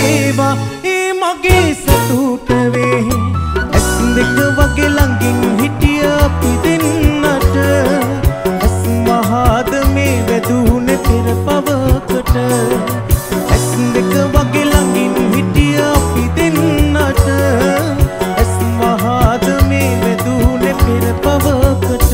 වේවා ඒ මගේ සතුට වේ ඇස් දෙක වගේ ළඟින් හිටිය අපි දෙන්නට ඇස් වහාද මේ වැදුනේ පෙර පවකට ඇස් දෙක වගේ ළඟින් හිටිය අපි දෙන්නට ඇස් වහාද මේ වැදුනේ පෙර පවකට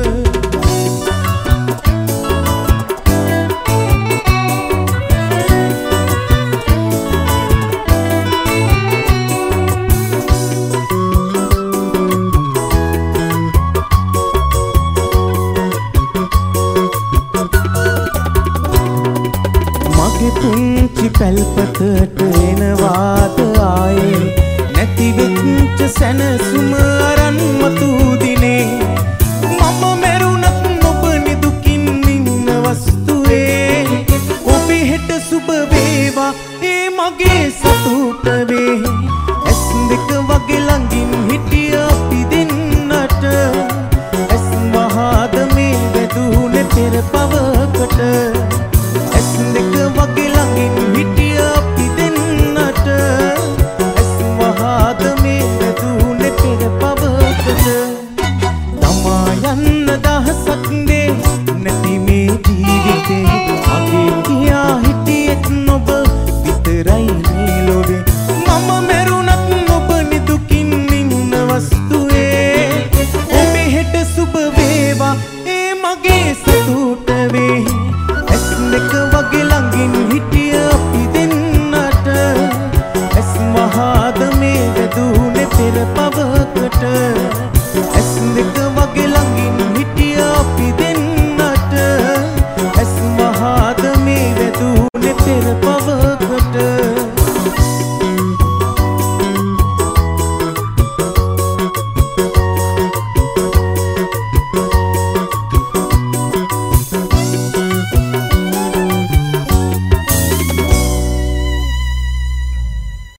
පුංචි පැල්පතට එනවාද ආයේ නැති වෙච්ච සැනසුම අරන් මතු දිනේ මම මැරුණත් ඔබ නිදුකින් ඉන්න වස්තුවේ ඔබේ හෙට සුබ වේවා ඒ මගේ සතුට වේ ඇස් දෙක වගේ ළඟින් හිටිය අපි දෙන්නට ඇස් වහාද මේ වැදුනේ පෙර පවකට ඇස් දෙක වගේ ළඟින් හිටිය අපි දෙන්නට ඇස් වහාද මේ වැදුනේ පෙර පවකට තමා යන්න දහසක් දේ නැති මේ ජීවිතේ මගේ කියා හිටියෙත් ඔබ විතරයි